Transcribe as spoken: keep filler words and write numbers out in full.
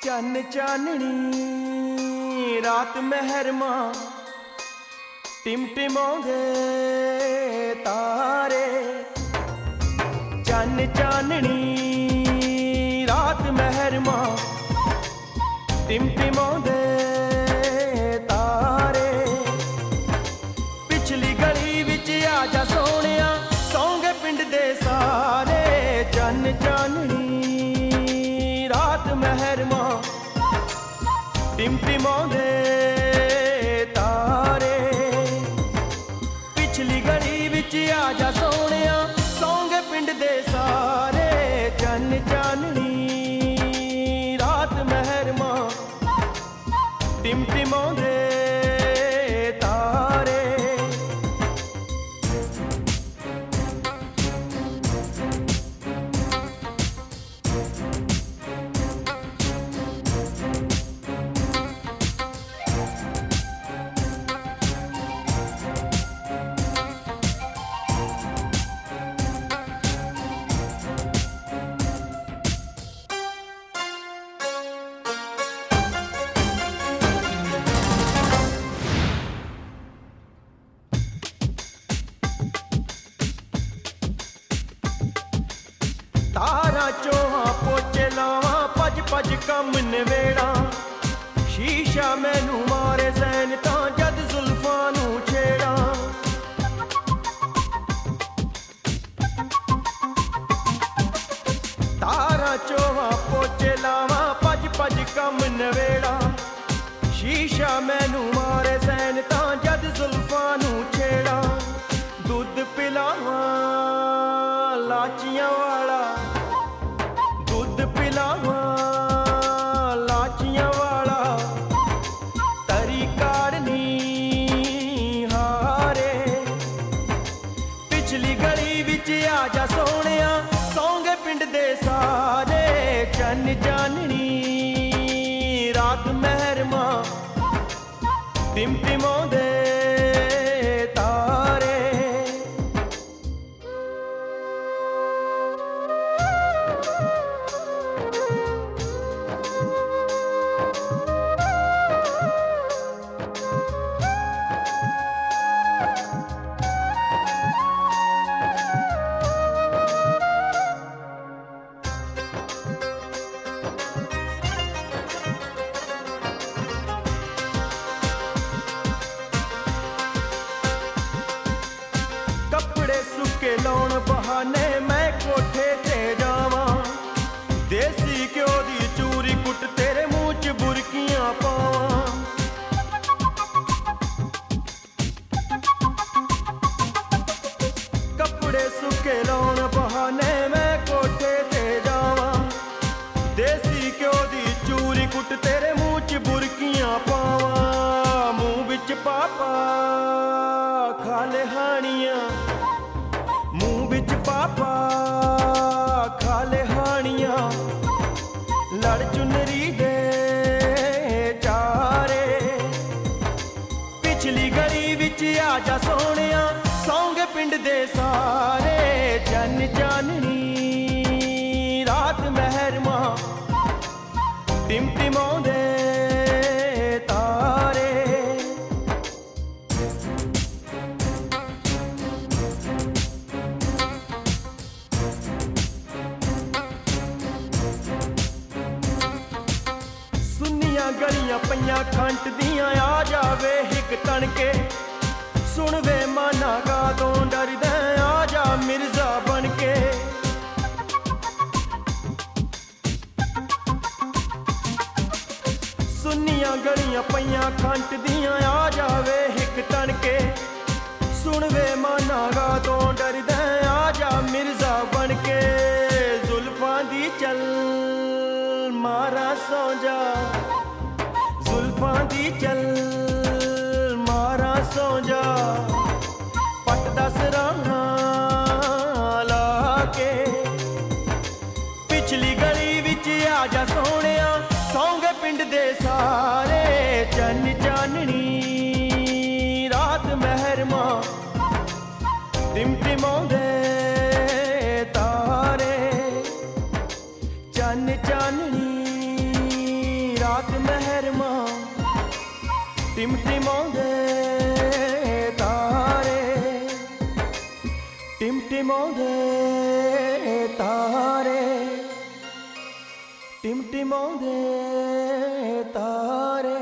चन्न चाननी रात महरमा टिमटिमाउंदे तारे। चन्न चाननी रात महरमा टिमटिमाउंदे तारे। पिछली गली विच आजा सोहणिया सौंगे पिंड दे सारे। चन्न चाननी रात महरमा टिमटिमाउंदे तारे। पिछली गली विच आजा सोहणिया सौंगे पिंड दे सारे। चन्न चाननी रात महरमा टिमटिमाउंदे तारे। तारा चोहा पोचे लावा भज भज कम नवेड़ा। शीशा मैनू मारे सैन तां जद जुल्फां नू छेड़ा। तारा चोहा पोचे लावा भज भज कम नवेड़ा। शीशा मैनू मारे सैन तां जद जुल्फां नू छेड़ा। दुध पिलावा लाचियां वाला, दुध पिलावा लाचियां वाला। तरी काढ़नी हारे। पिछली गली विच आजा सोहणिया सौंगे पिंड दे सारे। चन्न चाननी रात महरमा टिमटिमाउंदे तारे। कपड़े सुके लाउण बहाने मैं कोठे ते जावां। देसी घ्यो दी चूरी कुट तेरे मूंह च बुरकियां पावां। कपड़े सुके लाउण बहाने मैं कोठे ते जावां। देसी घ्यो दी चूरी कुट तेरे मूंह च बुरकियां पावां। मूंह विच पापा खाले हानियां, मूंह विच पापा खाले हानियां। लड़ चुनरी दे चारे। पिछली गली विच आजा सोहणिया सौंगे पिंड दे सारे। चन्न चाननी रात महरमा टिमटिमाउंदे तारे। गलियां पईयां खंट दियां आ जावे हिक तणके। सुन वे माना कादों डरदे आ जा मिर्जा बनके। सुनियां गलियां पईयां खंट दियां आ जावे हिक तणके। सुन वे माना कादों डरदे आ जा मिर्जा बनके। जुल्फां दी चल मारा सौ जा, जुल्फां दी चल मारा सौ जा। पट दस राणा ला के। पिछली गली विच आजा सोहणिया सौंगे पिंड दे सारे। चन्न चाननी रात महरमा टिमटिमाउंदे तारे। चन्न चाननी ਟਿਮਟਿਮਾਉਂਦੇ ਤਾਰੇ, ਟਿਮਟਿਮਾਉਂਦੇ ਤਾਰੇ, ਟਿਮਟਿਮਾਉਂਦੇ ਤਾਰੇ।